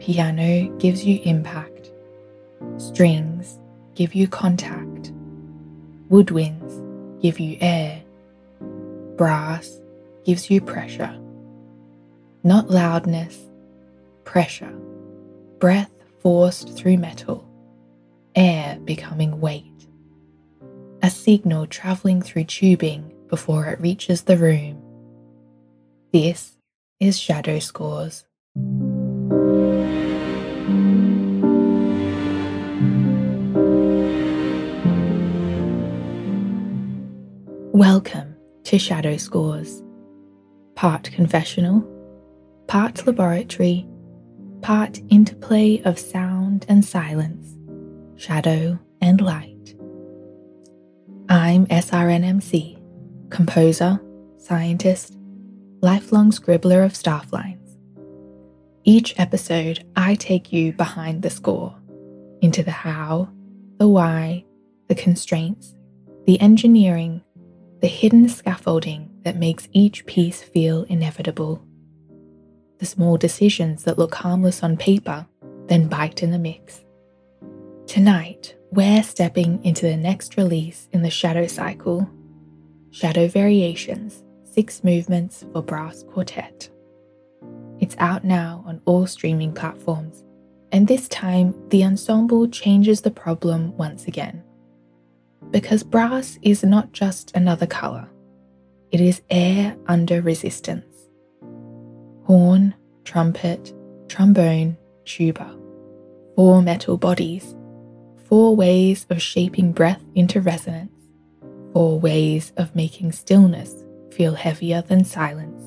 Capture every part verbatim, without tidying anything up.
Piano gives you impact. Strings give you contact. Woodwinds give you air. Brass gives you pressure. Not loudness, pressure. Breath forced through metal. Air becoming weight. A signal travelling through tubing before it reaches the room. This is Shadow Scores. Welcome to Shadow Scores. Part confessional, part laboratory, part interplay of sound and silence, shadow and light. I'm S R N M C, composer, scientist, lifelong scribbler of staff lines. Each episode, I take you behind the score, into the how, the why, the constraints, the engineering, the hidden scaffolding that makes each piece feel inevitable. The small decisions that look harmless on paper, then bite in the mix. Tonight, we're stepping into the next release in the Shadow cycle, Shadow Variations, Six Movements for Brass Quartet. It's out now on all streaming platforms, and this time the ensemble changes the problem once again. Because brass is not just another colour, it is air under resistance. Horn, trumpet, trombone, tuba. Four metal bodies, four ways of shaping breath into resonance, four ways of making stillness feel heavier than silence.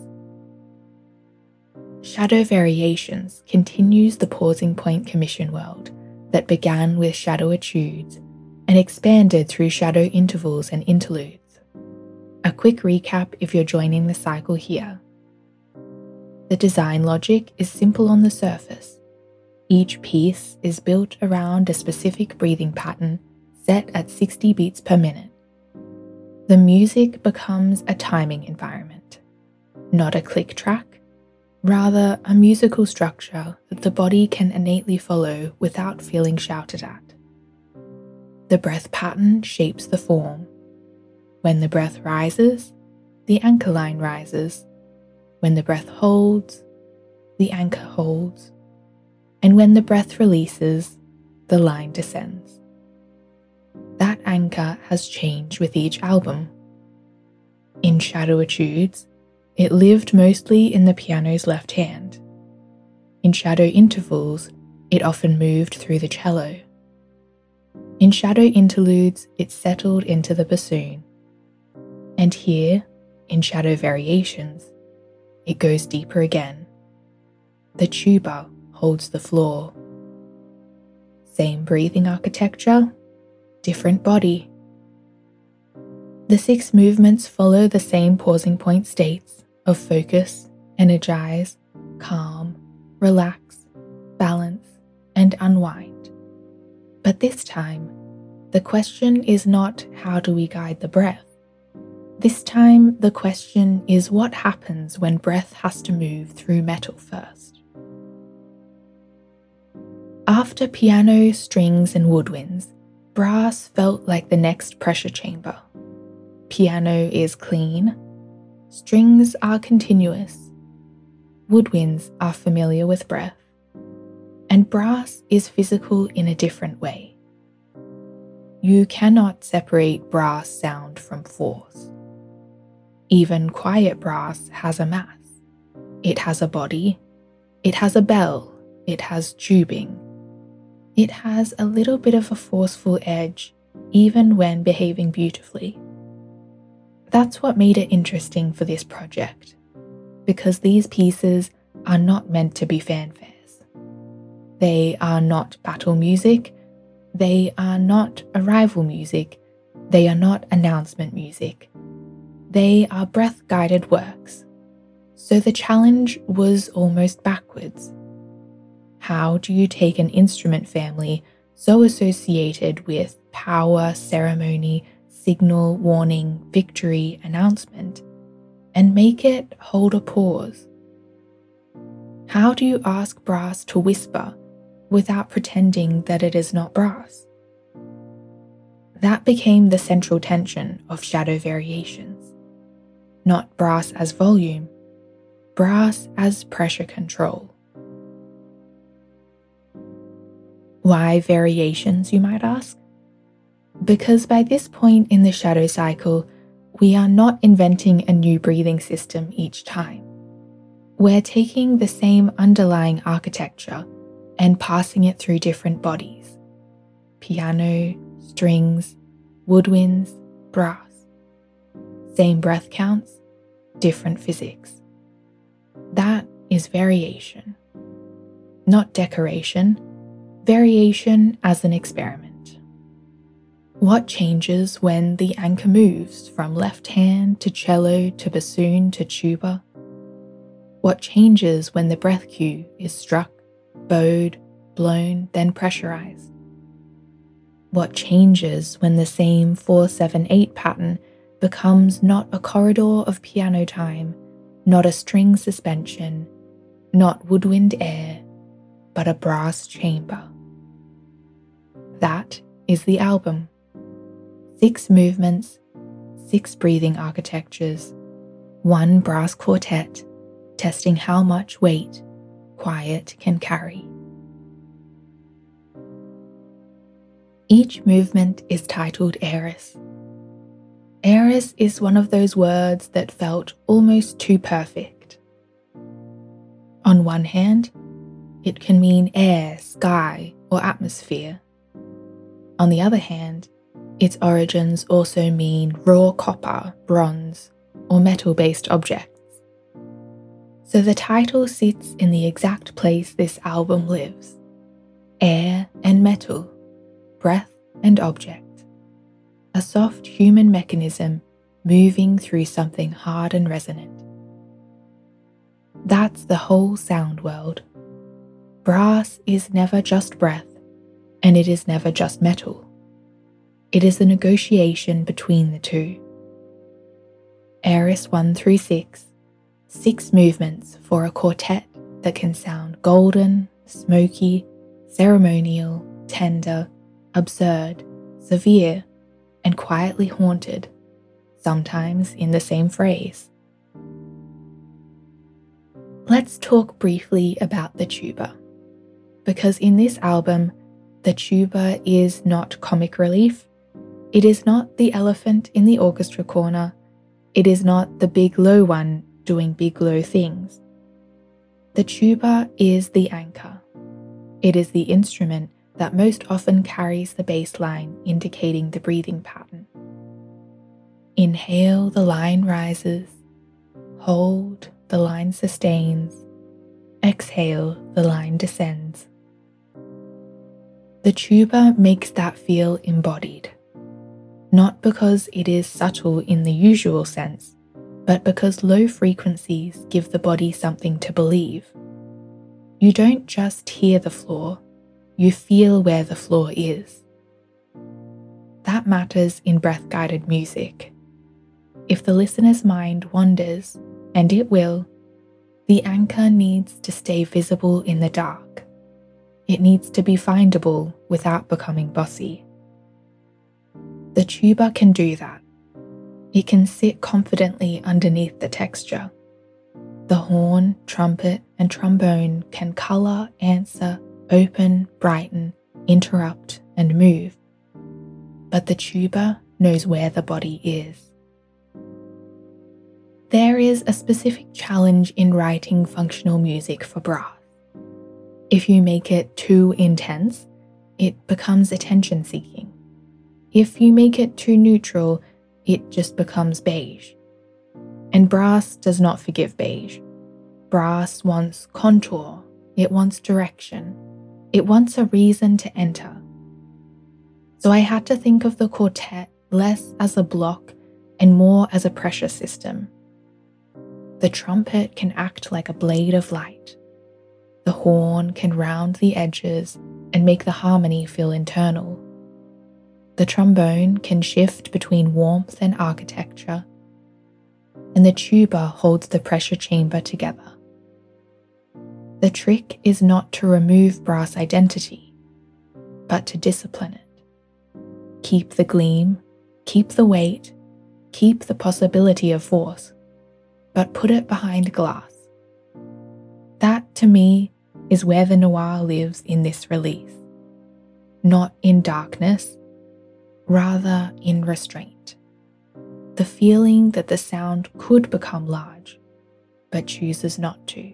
Shadow Variations continues the pausing point commission world that began with Shadow Etudes and expanded through shadow intervals and interludes. A quick recap if you're joining the cycle here. The design logic is simple on the surface. Each piece is built around a specific breathing pattern set at sixty beats per minute. The music becomes a timing environment, not a click track, rather a musical structure that the body can innately follow without feeling shouted at. The breath pattern shapes the form. When the breath rises, the anchor line rises. When the breath holds, the anchor holds. And when the breath releases, the line descends. That anchor has changed with each album. In Shadow Etudes, it lived mostly in the piano's left hand. In Shadow Intervals, it often moved through the cello. In Shadow Interludes, it settled into the bassoon. And here, in Shadow Variations, it goes deeper again. The tuba holds the floor. Same breathing architecture, different body. The six movements follow the same pausing point states of focus, energize, calm, relax, balance, and unwind. But this time, the question is not how do we guide the breath. This time, the question is what happens when breath has to move through metal first. After piano, strings, and woodwinds, brass felt like the next pressure chamber. Piano is clean, strings are continuous, woodwinds are familiar with breath, and brass is physical in a different way. You cannot separate brass sound from force. Even quiet brass has a mass. It has a body, it has a bell, it has tubing. It has a little bit of a forceful edge, even when behaving beautifully. That's what made it interesting for this project, because these pieces are not meant to be fanfares. They are not battle music, they are not arrival music, they are not announcement music. They are breath-guided works. So the challenge was almost backwards. How do you take an instrument family so associated with power, ceremony, signal, warning, victory, announcement, and make it hold a pause? How do you ask brass to whisper without pretending that it is not brass? That became the central tension of Shadow Variations. Not brass as volume, brass as pressure control. Why variations, you might ask? Because by this point in the shadow cycle, we are not inventing a new breathing system each time. We're taking the same underlying architecture and passing it through different bodies. Piano, strings, woodwinds, brass. Same breath counts, different physics. That is variation. Not decoration, variation as an experiment. What changes when the anchor moves from left hand to cello to bassoon to tuba? What changes when the breath cue is struck, bowed, blown, then pressurized? What changes when the same four seven eight pattern becomes not a corridor of piano time, not a string suspension, not woodwind air, but a brass chamber? That is the album. Six movements, six breathing architectures, one brass quartet, testing how much weight quiet can carry. Each movement is titled Eris. Eris is one of those words that felt almost too perfect. On one hand, it can mean air, sky, or atmosphere. On the other hand, its origins also mean raw copper, bronze, or metal-based objects. So the title sits in the exact place this album lives. Air and metal, breath and object. A soft human mechanism moving through something hard and resonant. That's the whole sound world. Brass is never just breath, and it is never just metal. It is a negotiation between the two. Eris one through six, six movements for a quartet that can sound golden, smoky, ceremonial, tender, absurd, severe, and quietly haunted, sometimes in the same phrase. Let's talk briefly about the tuba, because in this album, the tuba is not comic relief. It is not the elephant in the orchestra corner. It is not the big low one doing big low things. The tuba is the anchor. It is the instrument that most often carries the bass line, indicating the breathing pattern. Inhale, the line rises. Hold, the line sustains. Exhale, the line descends. The tuba makes that feel embodied. Not because it is subtle in the usual sense, but because low frequencies give the body something to believe. You don't just hear the floor, you feel where the floor is. That matters in breath-guided music. If the listener's mind wanders, and it will, the anchor needs to stay visible in the dark. It needs to be findable without becoming bossy. The tuba can do that. It can sit confidently underneath the texture. The horn, trumpet, and trombone can color, answer, open, brighten, interrupt, and move. But the tuba knows where the body is. There is a specific challenge in writing functional music for brass. If you make it too intense, it becomes attention-seeking. If you make it too neutral, it just becomes beige. And brass does not forgive beige. Brass wants contour, it wants direction, it wants a reason to enter. So I had to think of the quartet less as a block and more as a pressure system. The trumpet can act like a blade of light. The horn can round the edges and make the harmony feel internal. The trombone can shift between warmth and architecture, and the tuba holds the pressure chamber together. The trick is not to remove brass identity, but to discipline it. Keep the gleam, keep the weight, keep the possibility of force, but put it behind glass. That, to me, is where the noir lives in this release. Not in darkness, rather in restraint. The feeling that the sound could become large, but chooses not to.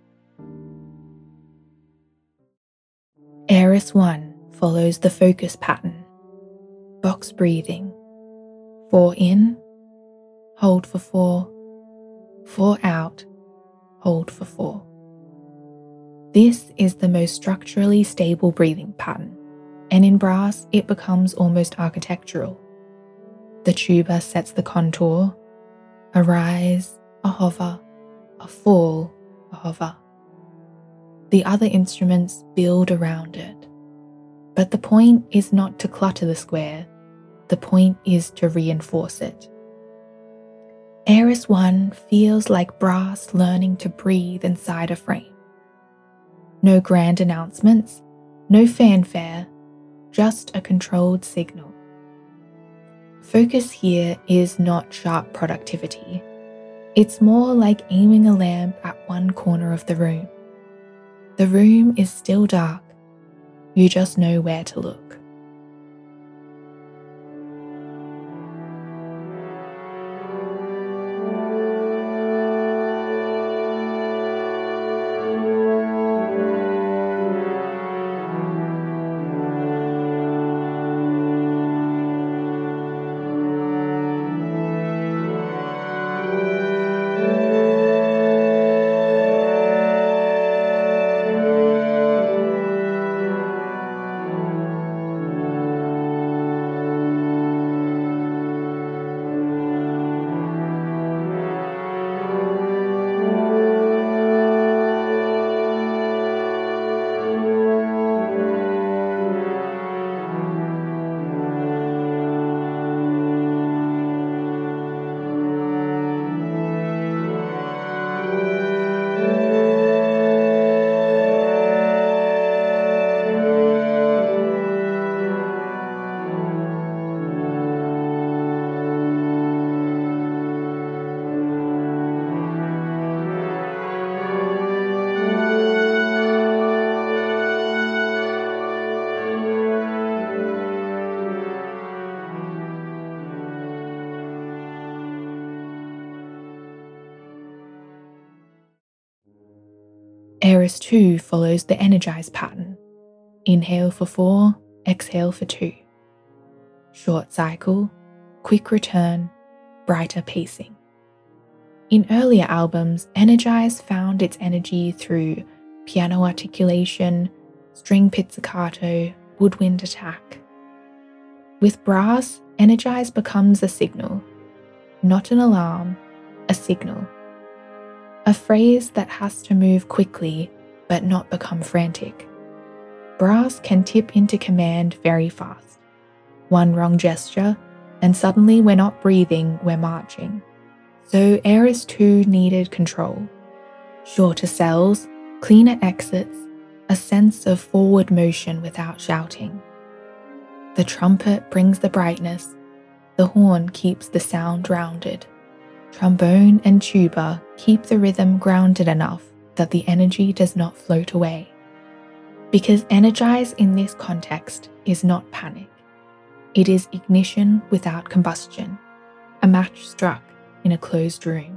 Eris one follows the focus pattern. Box breathing. Four in, hold for four. Four out, hold for four. This is the most structurally stable breathing pattern, and in brass it becomes almost architectural. The tuba sets the contour, a rise, a hover, a fall, a hover. The other instruments build around it. But the point is not to clutter the square, the point is to reinforce it. Eris one feels like brass learning to breathe inside a frame. No grand announcements, no fanfare, just a controlled signal. Focus here is not sharp productivity. It's more like aiming a lamp at one corner of the room. The room is still dark. You just know where to look. Eris two follows the energize pattern. Inhale for four, exhale for two. Short cycle, quick return, brighter pacing. In earlier albums, Energize found its energy through piano articulation, string pizzicato, woodwind attack. With brass, Energize becomes a signal, not an alarm, a signal. A phrase that has to move quickly but not become frantic. Brass can tip into command very fast. One wrong gesture, and suddenly we're not breathing, we're marching. So Eris two needed control. Shorter cells, cleaner exits, a sense of forward motion without shouting. The trumpet brings the brightness, the horn keeps the sound rounded. Trombone and tuba keep the rhythm grounded enough that the energy does not float away. Because energize in this context is not panic. It is ignition without combustion, a match struck in a closed room.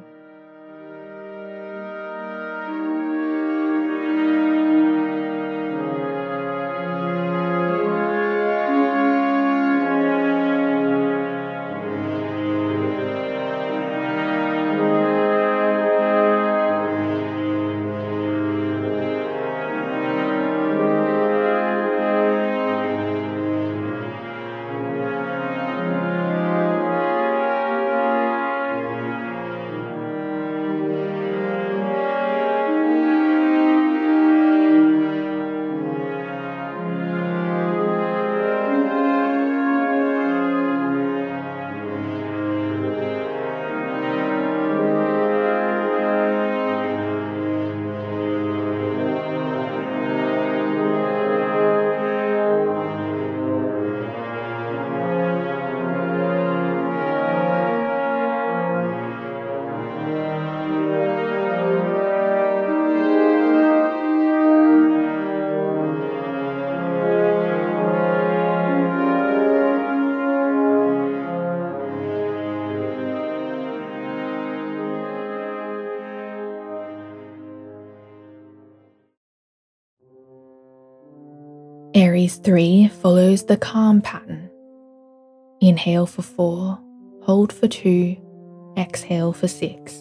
Aries three follows the calm pattern. Inhale for four, hold for two, exhale for six.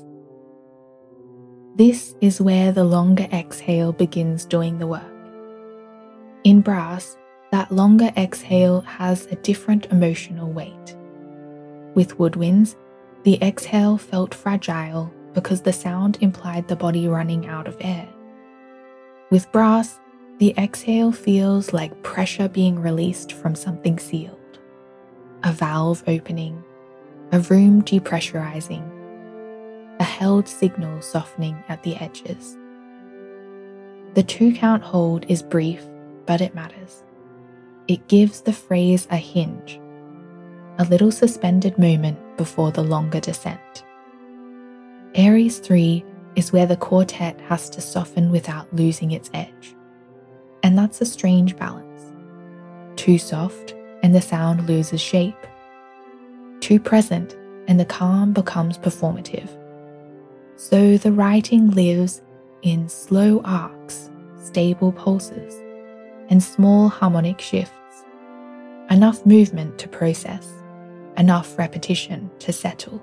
This is where the longer exhale begins doing the work. In brass, that longer exhale has a different emotional weight. With woodwinds, the exhale felt fragile because the sound implied the body running out of air. With brass, the exhale feels like pressure being released from something sealed, a valve opening, a room depressurizing, a held signal softening at the edges. The two-count hold is brief, but it matters. It gives the phrase a hinge, a little suspended moment before the longer descent. Aries three is where the quartet has to soften without losing its edge. And that's a strange balance. Too soft and the sound loses shape. Too present and the calm becomes performative. So the writing lives in slow arcs, stable pulses, and small harmonic shifts. Enough movement to process, enough repetition to settle.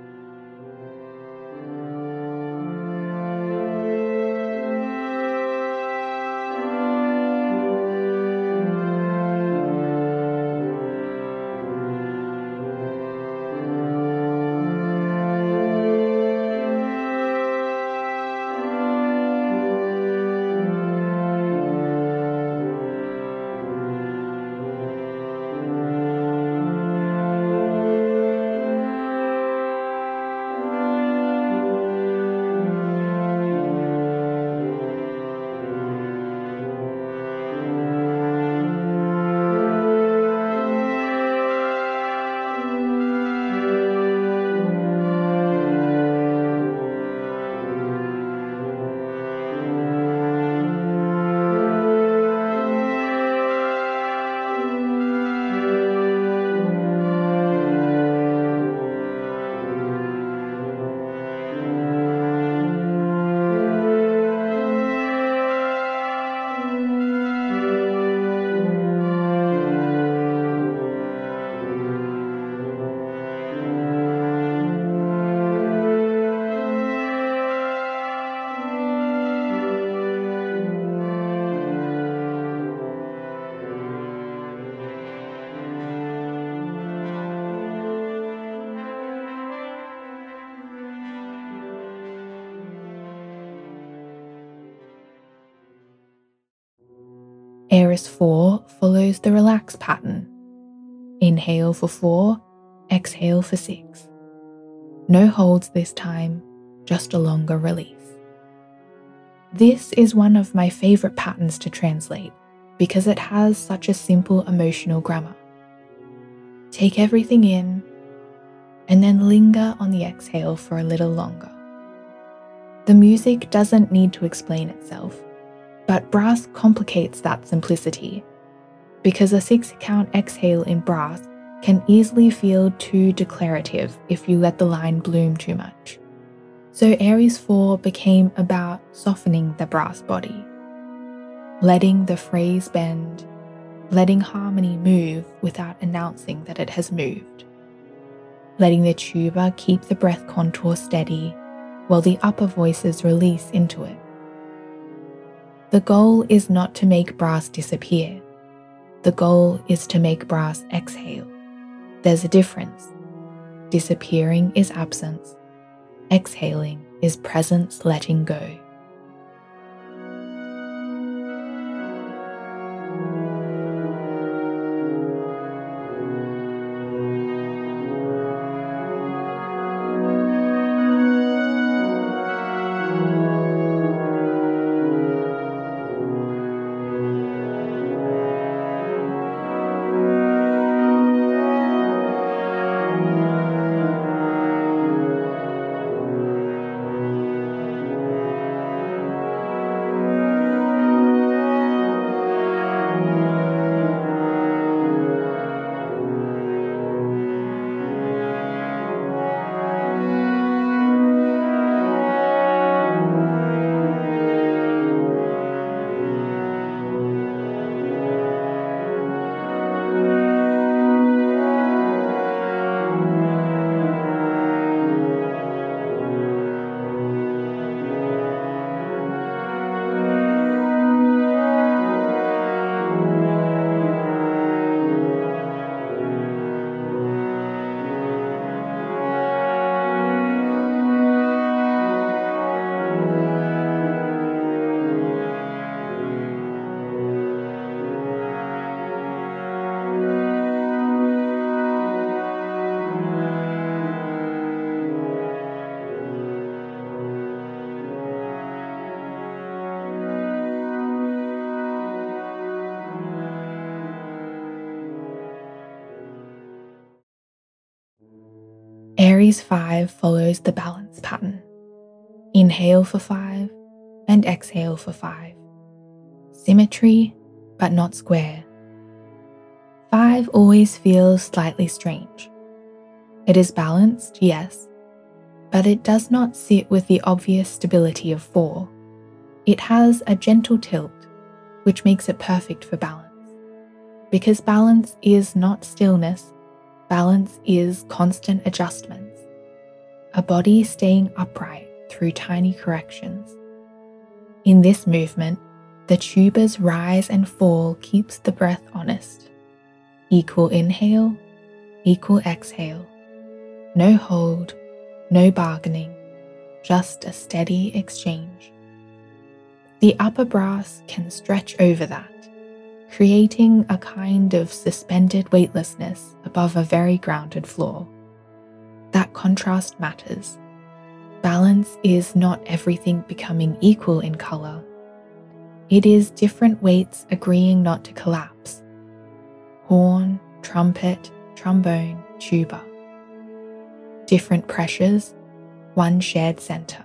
Aries four follows the relax pattern. Inhale for four, exhale for six. No holds this time, just a longer release. This is one of my favorite patterns to translate because it has such a simple emotional grammar. Take everything in and then linger on the exhale for a little longer. The music doesn't need to explain itself, but brass complicates that simplicity because a six-count exhale in brass can easily feel too declarative if you let the line bloom too much. So Aries four became about softening the brass body, letting the phrase bend, letting harmony move without announcing that it has moved, letting the tuba keep the breath contour steady while the upper voices release into it. The goal is not to make brass disappear. The goal is to make brass exhale. There's a difference. Disappearing is absence. Exhaling is presence letting go. Aries five follows the balance pattern. Inhale for five and exhale for five. Symmetry, but not square. Five always feels slightly strange. It is balanced, yes, but it does not sit with the obvious stability of four. It has a gentle tilt, which makes it perfect for balance. Because balance is not stillness, balance is constant adjustments. A body staying upright through tiny corrections. In this movement, the tuba's rise and fall keeps the breath honest. Equal inhale, equal exhale. No hold, no bargaining, just a steady exchange. The upper brass can stretch over that, creating a kind of suspended weightlessness above a very grounded floor. That contrast matters. Balance is not everything becoming equal in color. It is different weights agreeing not to collapse. Horn, trumpet, trombone, tuba. Different pressures, one shared center.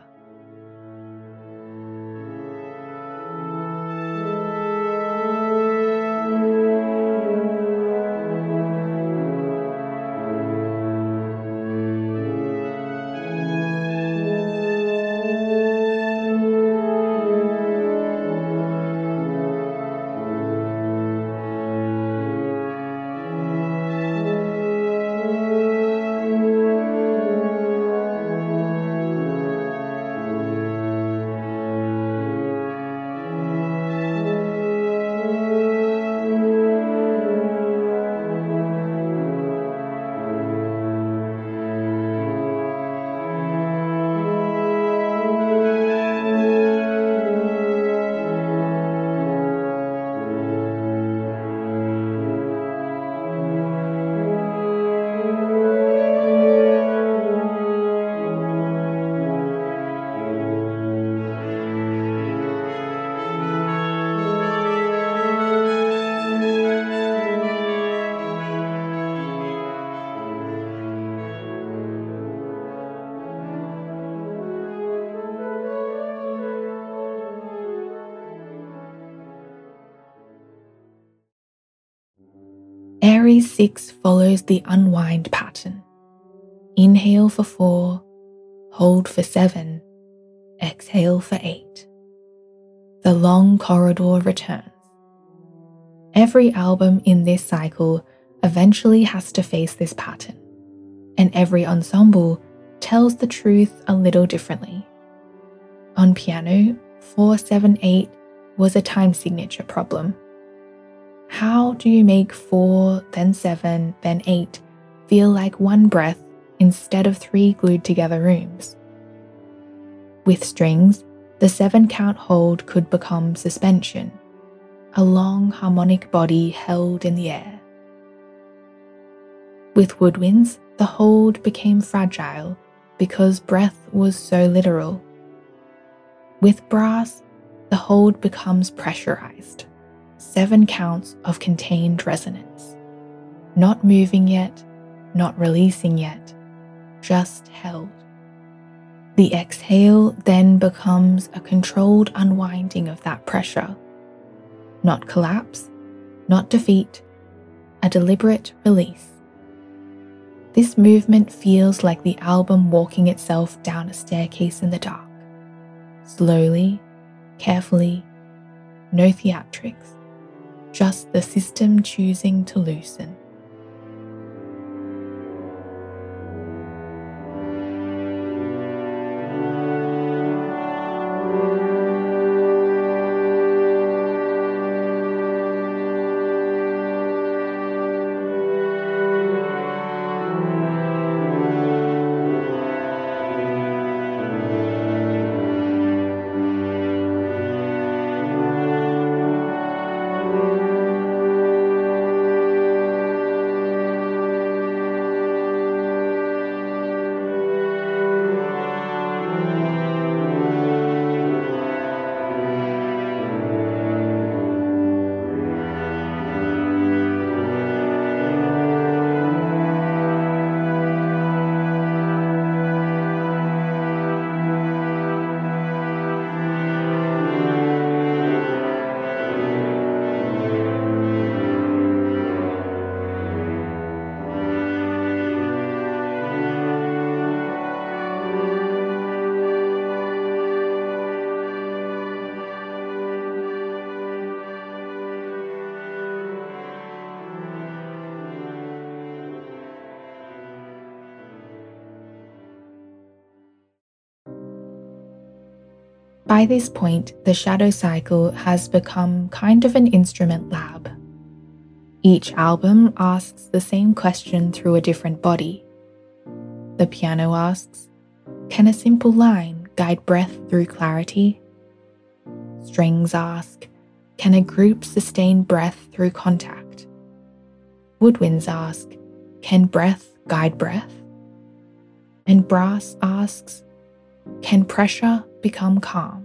Aries six follows the unwind pattern. Inhale for four, hold for seven, exhale for eight. The long corridor returns. Every album in this cycle eventually has to face this pattern, and every ensemble tells the truth a little differently. On piano, four seven eight was a time signature problem. How do you make four, then seven, then eight feel like one breath instead of three glued together rooms? With strings, the seven count hold could become suspension, a long harmonic body held in the air. With woodwinds, the hold became fragile because breath was so literal. With brass, the hold becomes pressurized. Seven counts of contained resonance. Not moving yet, not releasing yet, just held. The exhale then becomes a controlled unwinding of that pressure. Not collapse, not defeat, a deliberate release. This movement feels like the album walking itself down a staircase in the dark. Slowly, carefully, no theatrics. Just the system choosing to loosen. By this point, the shadow cycle has become kind of an instrument lab. Each album asks the same question through a different body. The piano asks, can a simple line guide breath through clarity? Strings ask, can a group sustain breath through contact? Woodwinds ask, can breath guide breath? And brass asks, can pressure become calm?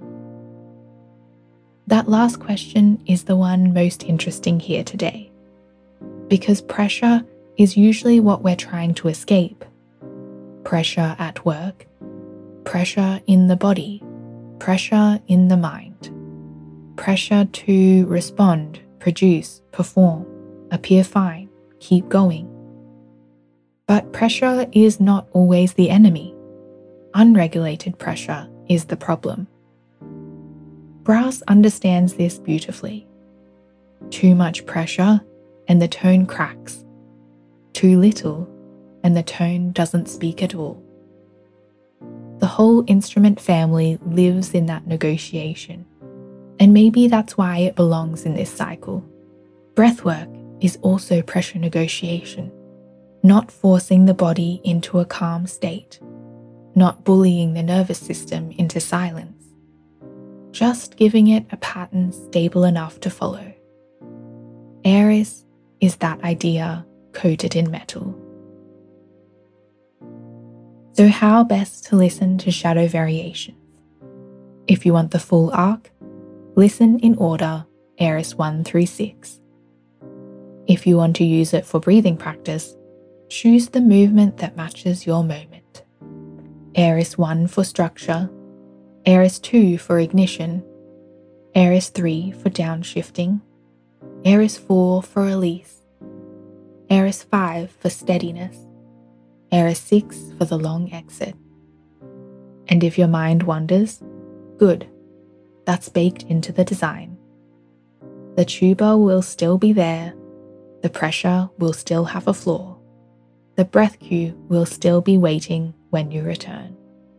That last question is the one most interesting here today, because pressure is usually what we're trying to escape. Pressure at work, pressure in the body, pressure in the mind, pressure to respond, produce, perform, appear fine, keep going. But pressure is not always the enemy. Unregulated pressure is the problem. Brass understands this beautifully. Too much pressure and the tone cracks. Too little and the tone doesn't speak at all. The whole instrument family lives in that negotiation, and maybe that's why it belongs in this cycle. Breathwork is also pressure negotiation, not forcing the body into a calm state, not bullying the nervous system into silence, just giving it a pattern stable enough to follow. Eris is that idea coated in metal. So how best to listen to shadow variations? If you want the full arc, listen in order Eris one through six. If you want to use it for breathing practice, choose the movement that matches your moment. Eris one for structure, Eris two for ignition, Eris three for downshifting, Eris four for release, Eris five for steadiness, Eris six for the long exit. And if your mind wanders, good, that's baked into the design. The tuba will still be there, the pressure will still have a floor, the breath cue will still be waiting when you return.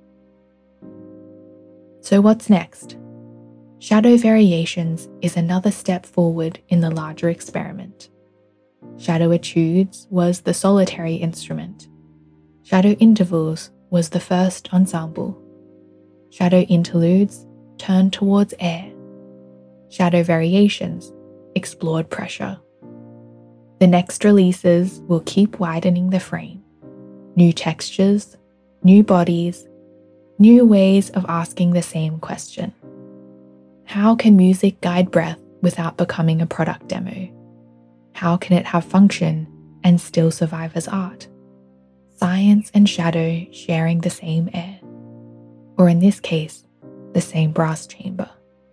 So what's next? Shadow variations is another step forward in the larger experiment. Shadow etudes was the solitary instrument. Shadow intervals was the first ensemble. Shadow interludes turned towards air. Shadow variations explored pressure. The next releases will keep widening the frame. New textures, new bodies, new ways of asking the same question. How can music guide breath without becoming a product demo? How can it have function and still survive as art? Science and shadow sharing the same air, or in this case, the same brass chamber.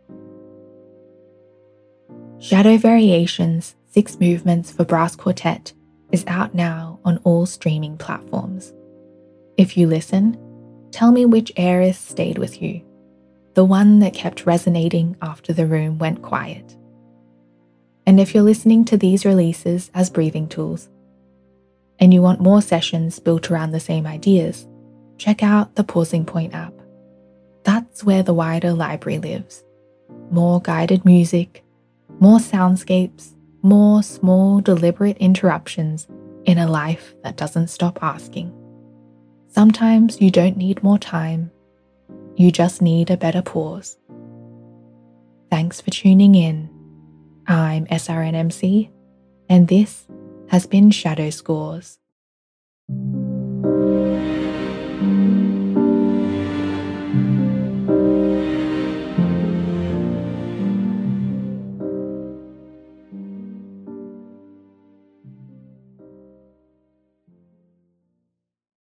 Shadow Variations, Six Movements for Brass Quartet is out now on all streaming platforms. If you listen, tell me which Eris stayed with you, the one that kept resonating after the room went quiet. And if you're listening to these releases as breathing tools, and you want more sessions built around the same ideas, check out the Pausing Point app. That's where the wider library lives. More guided music, more soundscapes, more small deliberate interruptions in a life that doesn't stop asking. Sometimes you don't need more time, you just need a better pause. Thanks for tuning in. I'm S R N M C, and this has been Shadow Scores.